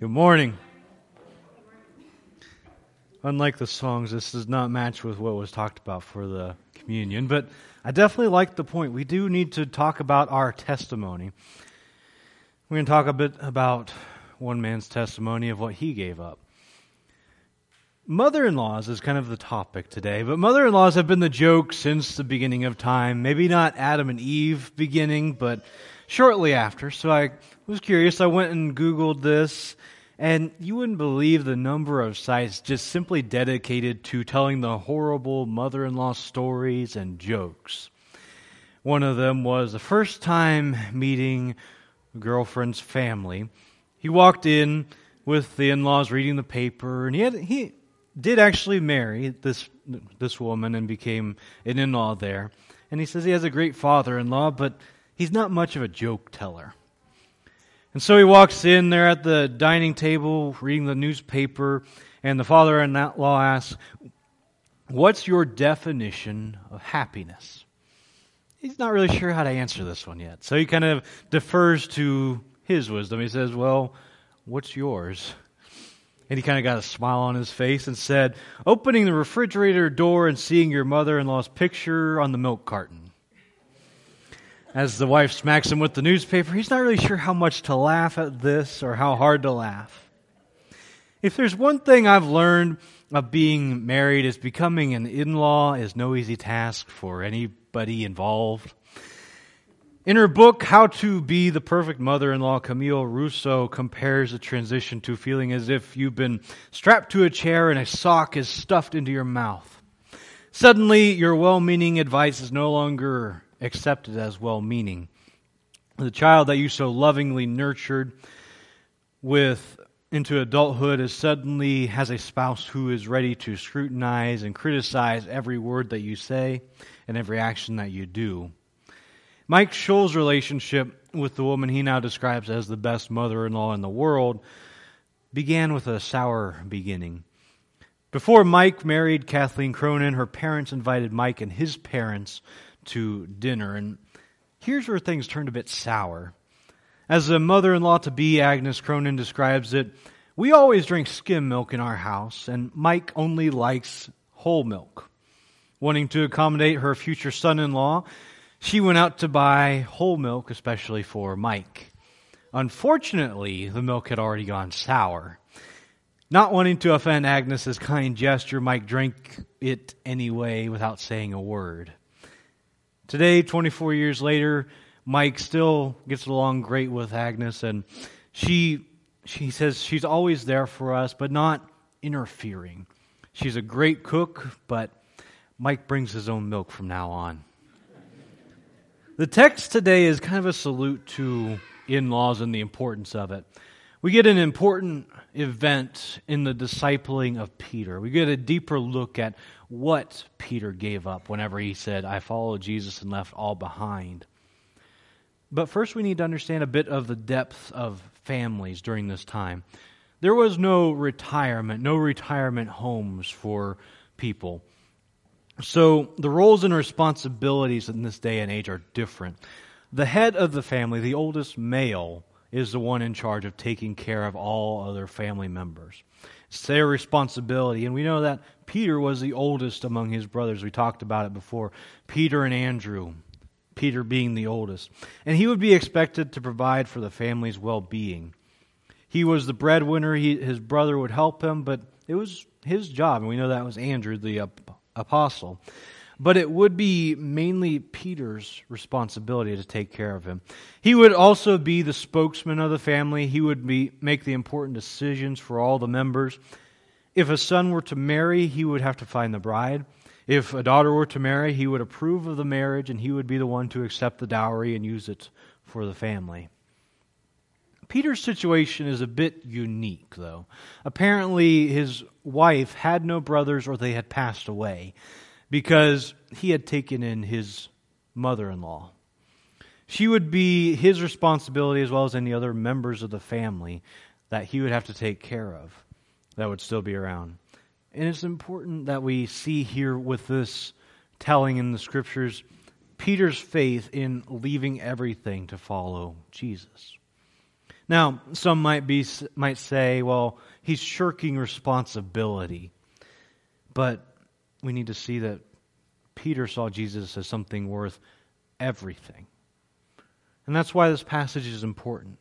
Good morning. Unlike the songs, this does not match with what was talked about for the communion, but I definitely like the point. We do need to talk about our testimony. We're going to talk a bit about one man's testimony of what he gave up. Mother-in-laws is kind of the topic today, but mother-in-laws have been the joke since the beginning of time. Maybe not Adam and Eve beginning, but shortly after. So I was curious. I went and Googled this, and you wouldn't believe the number of sites just simply dedicated to telling the horrible mother-in-law stories and jokes. One of them was the first time meeting a girlfriend's family. He walked in with the in-laws reading the paper, and he did actually marry this woman and became an in-law there. And he says he has a great father-in-law, but he's not much of a joke teller. And so he walks in there at the dining table reading the newspaper, and the father-in-law asks, "What's your definition of happiness?" He's not really sure how to answer this one yet. So he kind of defers to his wisdom. He says, "Well, what's yours?" And he kind of got a smile on his face and said, "Opening the refrigerator door and seeing your mother-in-law's picture on the milk carton." As the wife smacks him with the newspaper, he's not really sure how much to laugh at this or how hard to laugh. If there's one thing I've learned of being married, is becoming an in-law is no easy task for anybody involved. In her book, How to Be the Perfect Mother-in-Law, Camille Rousseau compares the transition to feeling as if you've been strapped to a chair and a sock is stuffed into your mouth. Suddenly, your well-meaning advice is no longer accepted as well-meaning. The child that you so lovingly nurtured into adulthood suddenly has a spouse who is ready to scrutinize and criticize every word that you say and every action that you do. Mike Scholl's relationship with the woman he now describes as the best mother-in-law in the world began with a sour beginning. Before Mike married Kathleen Cronin, her parents invited Mike and his parents to dinner, and here's where things turned a bit sour. As the mother-in-law-to-be, Agnes Cronin describes it, "We always drink skim milk in our house, and Mike only likes whole milk." Wanting to accommodate her future son-in-law, she went out to buy whole milk, especially for Mike. Unfortunately, the milk had already gone sour. Not wanting to offend Agnes's kind gesture, Mike drank it anyway without saying a word. Today, 24 years later, Mike still gets along great with Agnes, and she says she's always there for us, but not interfering. She's a great cook, but Mike brings his own milk from now on. The text today is kind of a salute to in-laws and the importance of it. We get an important event in the discipling of Peter. We get a deeper look at what Peter gave up whenever he said, "I followed Jesus and left all behind." But first we need to understand a bit of the depth of families during this time. There was no retirement homes for people. So the roles and responsibilities in this day and age are different. The head of the family, the oldest male, is the one in charge of taking care of all other family members. It's their responsibility, and we know that Peter was the oldest among his brothers. We talked about it before. Peter and Andrew, Peter being the oldest. And he would be expected to provide for the family's well-being. He was the breadwinner. His brother would help him, but it was his job, and we know that was Andrew, the apostle. But it would be mainly Peter's responsibility to take care of him. He would also be the spokesman of the family. He would make the important decisions for all the members. If a son were to marry, he would have to find the bride. If a daughter were to marry, he would approve of the marriage, and he would be the one to accept the dowry and use it for the family. Peter's situation is a bit unique, though. Apparently, his wife had no brothers or they had passed away, because he had taken in his mother-in-law. She would be his responsibility as well as any other members of the family that he would have to take care of that would still be around. And it's important that we see here with this telling in the Scriptures Peter's faith in leaving everything to follow Jesus. Now, some might say, well, he's shirking responsibility. But we need to see that Peter saw Jesus as something worth everything. And that's why this passage is important.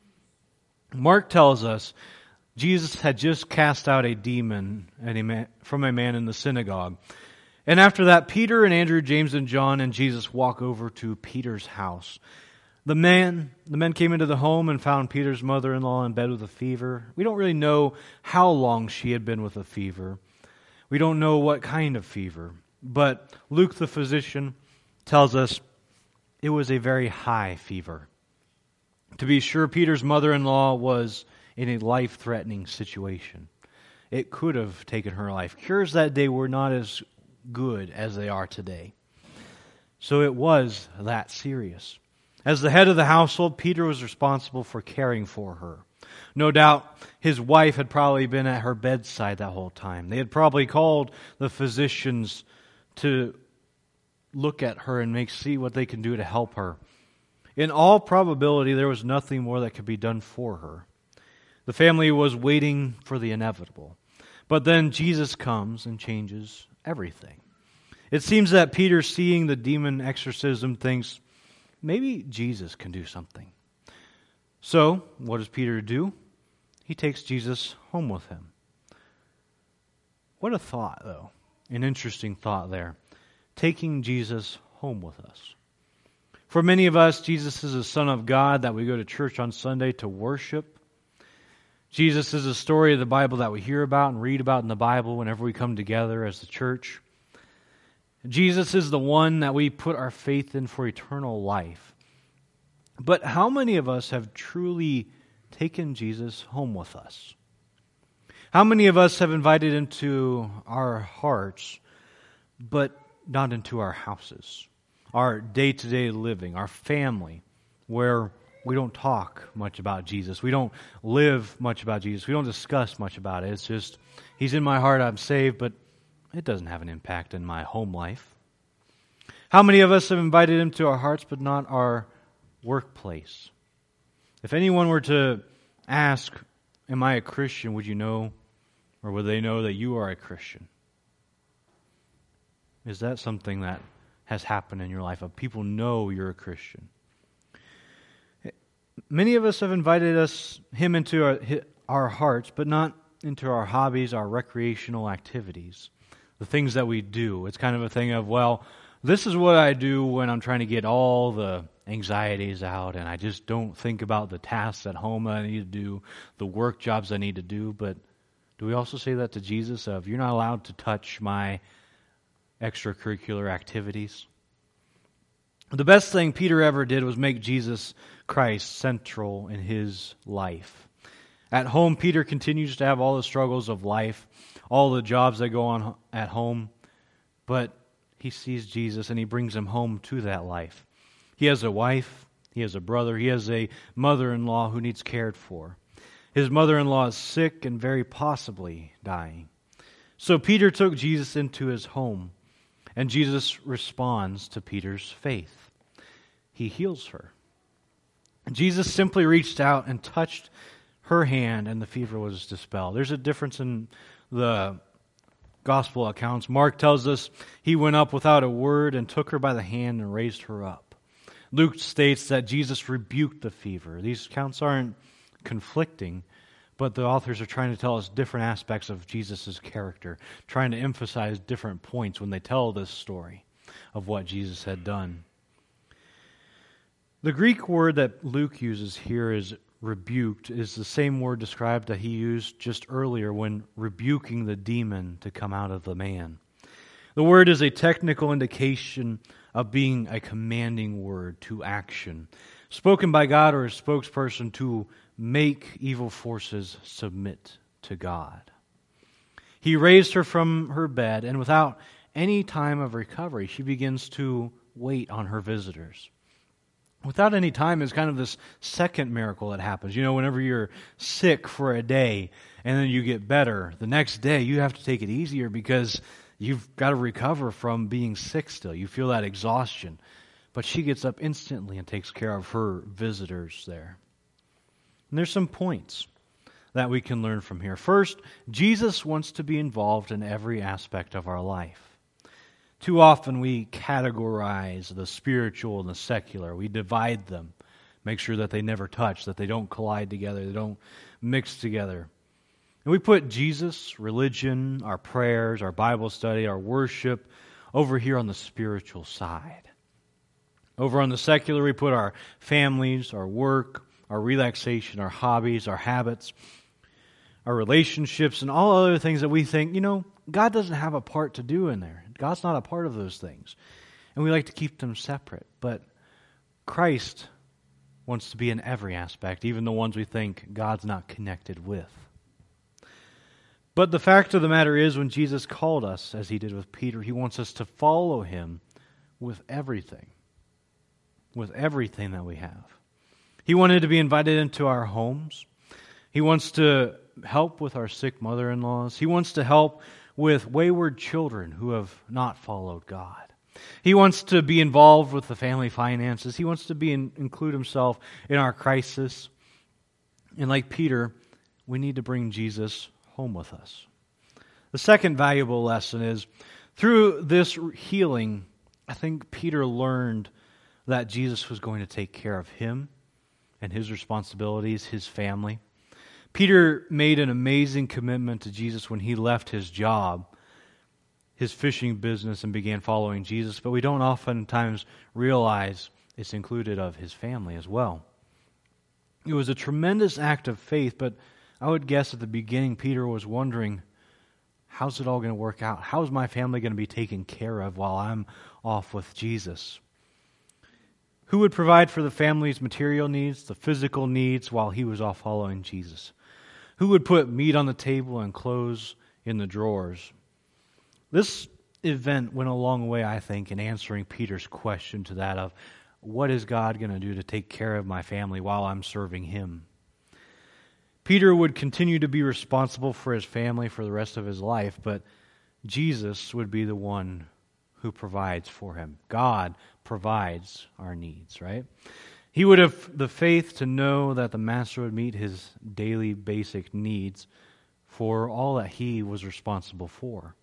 Mark tells us Jesus had just cast out a demon from a man in the synagogue. And after that, Peter and Andrew, James and John and Jesus walk over to Peter's house. The men came into the home and found Peter's mother-in-law in bed with a fever. We don't really know how long she had been with a fever. We don't know what kind of fever. But Luke the physician tells us it was a very high fever. To be sure, Peter's mother-in-law was in a life-threatening situation. It could have taken her life. Cures that day were not as good as they are today. So it was that serious. As the head of the household, Peter was responsible for caring for her. No doubt his wife had probably been at her bedside that whole time. They had probably called the physicians to look at her and see what they can do to help her. In all probability, there was nothing more that could be done for her. The family was waiting for the inevitable. But then Jesus comes and changes everything. It seems that Peter, seeing the demon exorcism, thinks, maybe Jesus can do something. So, what does Peter do? He takes Jesus home with him. What a thought, though. An interesting thought there. Taking Jesus home with us. For many of us, Jesus is the Son of God that we go to church on Sunday to worship. Jesus is a story of the Bible that we hear about and read about in the Bible whenever we come together as the church. Jesus is the one that we put our faith in for eternal life. But how many of us have truly taken Jesus home with us? How many of us have invited him to our hearts, but not into our houses, our day-to-day living, our family, where we don't talk much about Jesus. We don't live much about Jesus. We don't discuss much about it. It's just, he's in my heart, I'm saved, but it doesn't have an impact in my home life. How many of us have invited him to our hearts, but not our workplace? If anyone were to ask, am I a Christian, would you know, or would they know that you are a Christian? Is that something that has happened in your life? Of people know you're a Christian? Many of us have invited him into our hearts, but not into our hobbies, our recreational activities, the things that we do. It's kind of a thing of, well, this is what I do when I'm trying to get all the anxieties out, and I just don't think about the tasks at home that I need to do, the work jobs I need to do. But do we also say that to Jesus of, you're not allowed to touch my extracurricular activities? The best thing Peter ever did was make Jesus Christ central in his life. At home, Peter continues to have all the struggles of life, all the jobs that go on at home, but he sees Jesus and he brings him home to that life. He has a wife, he has a brother, he has a mother-in-law who needs cared for. His mother-in-law is sick and very possibly dying. So Peter took Jesus into his home, and Jesus responds to Peter's faith. He heals her. Jesus simply reached out and touched her hand, and the fever was dispelled. There's a difference in the gospel accounts. Mark tells us he went up without a word and took her by the hand and raised her up. Luke states that Jesus rebuked the fever. These accounts aren't conflicting, but the authors are trying to tell us different aspects of Jesus' character, trying to emphasize different points when they tell this story of what Jesus had done. The Greek word that Luke uses here is rebuked, is the same word described that he used just earlier when rebuking the demon to come out of the man. The word is a technical indication of being a commanding word to action, spoken by God or a spokesperson to make evil forces submit to God. He raised her from her bed, and without any time of recovery, she begins to wait on her visitors. Without any time is kind of this second miracle that happens. You know, whenever you're sick for a day and then you get better, the next day you have to take it easier because you've got to recover from being sick still. You feel that exhaustion. But she gets up instantly and takes care of her visitors there. And there's some points that we can learn from here. First, Jesus wants to be involved in every aspect of our life. Too often we categorize the spiritual and the secular. We divide them, make sure that they never touch, that they don't collide together, they don't mix together. And we put Jesus, religion, our prayers, our Bible study, our worship over here on the spiritual side. Over on the secular, we put our families, our work, our relaxation, our hobbies, our habits, our relationships, and all other things that we think, God doesn't have a part to do in there. God's not a part of those things. And we like to keep them separate. But Christ wants to be in every aspect, even the ones we think God's not connected with. But the fact of the matter is, when Jesus called us, as he did with Peter, he wants us to follow him with everything that we have. He wanted to be invited into our homes. He wants to help with our sick mother-in-laws. He wants to help with wayward children who have not followed God. He wants to be involved with the family finances. He wants to include himself in our crisis. And like Peter, we need to bring Jesus home with us. The second valuable lesson is, through this healing, I think Peter learned that Jesus was going to take care of him and his responsibilities, his family. Peter made an amazing commitment to Jesus when he left his job, his fishing business, and began following Jesus, but we don't oftentimes realize it's included of his family as well. It was a tremendous act of faith, but I would guess at the beginning Peter was wondering, how's it all going to work out? How's my family going to be taken care of while I'm off with Jesus? Who would provide for the family's material needs, the physical needs, while he was off following Jesus? Who would put meat on the table and clothes in the drawers? This event went a long way, I think, in answering Peter's question to that of, what is God going to do to take care of my family while I'm serving him? Peter would continue to be responsible for his family for the rest of his life, but Jesus would be the one who provides for him. God provides our needs, right? He would have the faith to know that the Master would meet his daily basic needs for all that he was responsible for.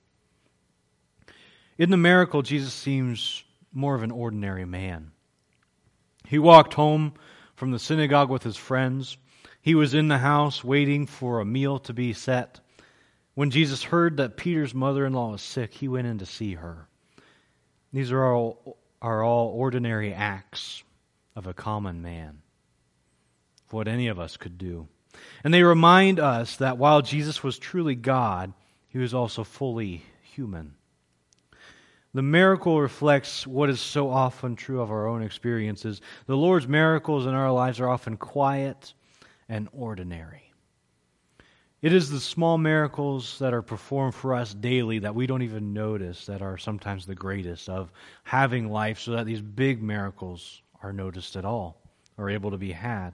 In the miracle, Jesus seems more of an ordinary man. He walked home from the synagogue with his friends. He was in the house waiting for a meal to be set. When Jesus heard that Peter's mother-in-law was sick, he went in to see her. These are all ordinary acts of a common man, of what any of us could do. And they remind us that while Jesus was truly God, he was also fully human. The miracle reflects what is so often true of our own experiences. The Lord's miracles in our lives are often quiet and ordinary. It is the small miracles that are performed for us daily that we don't even notice that are sometimes the greatest of having life, so that these big miracles are noticed at all, or able to be had.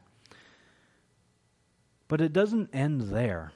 But it doesn't end there.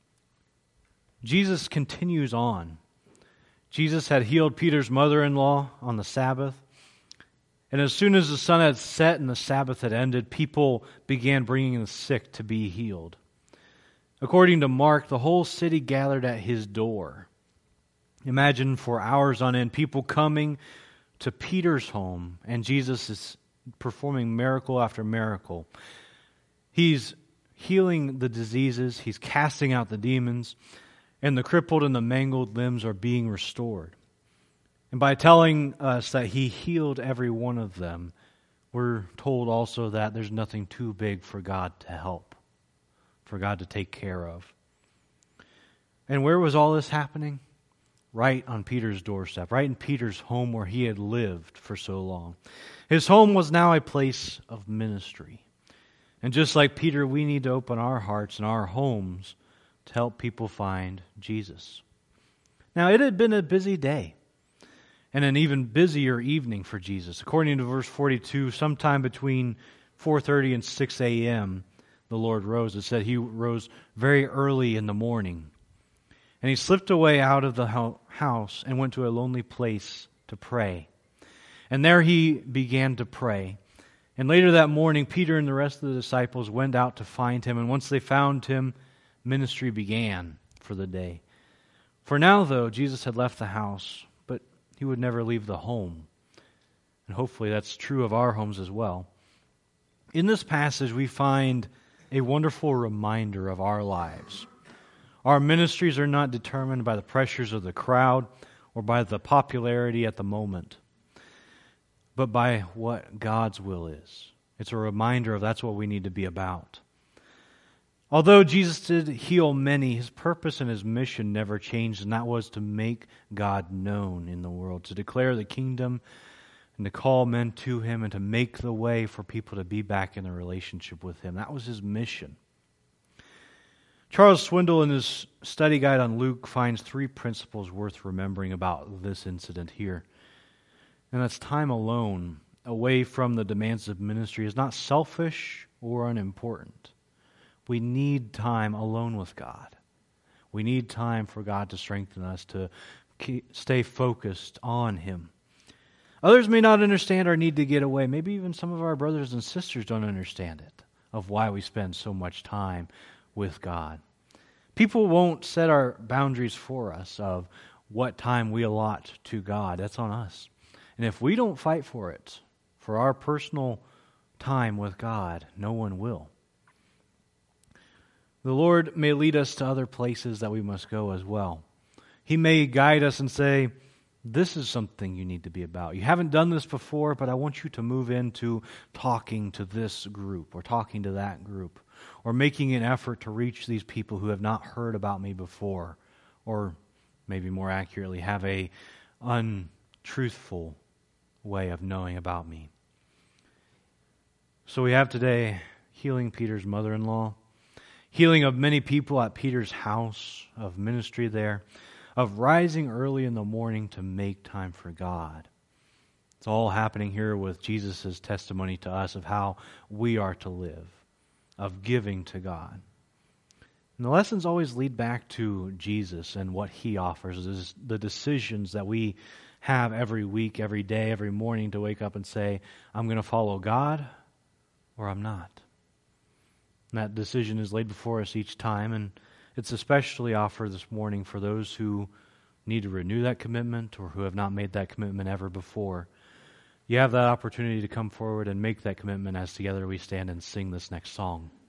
Jesus continues on. Jesus had healed Peter's mother-in-law on the Sabbath. And as soon as the sun had set and the Sabbath had ended, people began bringing the sick to be healed. According to Mark, the whole city gathered at his door. Imagine for hours on end, people coming to Peter's home, and Jesus is performing miracle after miracle. He's healing the diseases, he's casting out the demons, and the crippled and the mangled limbs are being restored. And by telling us that he healed every one of them, we're told also that there's nothing too big for God to help, for God to take care of. And where was all this happening? Right on Peter's doorstep, right in Peter's home where he had lived for so long. His home was now a place of ministry. And just like Peter, we need to open our hearts and our homes to help people find Jesus. Now, it had been a busy day and an even busier evening for Jesus. According to verse 42, sometime between 4:30 and 6 a.m., the Lord rose. It said he rose very early in the morning. And he slipped away out of the house and went to a lonely place to pray. And there he began to pray. And later that morning, Peter and the rest of the disciples went out to find him, and once they found him, ministry began for the day. For now, though, Jesus had left the house, but he would never leave the home. And hopefully that's true of our homes as well. In this passage, we find a wonderful reminder of our lives. Our ministries are not determined by the pressures of the crowd or by the popularity at the moment, but by what God's will is. It's a reminder of that's what we need to be about. Although Jesus did heal many, his purpose and his mission never changed, and that was to make God known in the world, to declare the kingdom and to call men to him and to make the way for people to be back in a relationship with him. That was his mission. Charles Swindoll, in his study guide on Luke, finds 3 principles worth remembering about this incident here. And that's time alone, away from the demands of ministry, is not selfish or unimportant. We need time alone with God. We need time for God to strengthen us, to stay focused on him. Others may not understand our need to get away. Maybe even some of our brothers and sisters don't understand it, of why we spend so much time with God. People won't set our boundaries for us of what time we allot to God. That's on us. And if we don't fight for it, for our personal time with God, no one will. The Lord may lead us to other places that we must go as well. He may guide us and say, this is something you need to be about. You haven't done this before, but I want you to move into talking to this group or talking to that group or making an effort to reach these people who have not heard about me before, or maybe more accurately, have a untruthful way of knowing about me. So we have today healing Peter's mother-in-law, healing of many people at Peter's house, of ministry there, of rising early in the morning to make time for God. It's all happening here with Jesus' testimony to us of how we are to live, of giving to God. And the lessons always lead back to Jesus and what he offers, the decisions that we have every week, every day, every morning to wake up and say, I'm going to follow God or I'm not. And that decision is laid before us each time, and it's especially offered this morning for those who need to renew that commitment or who have not made that commitment ever before. You have that opportunity to come forward and make that commitment as together we stand and sing this next song.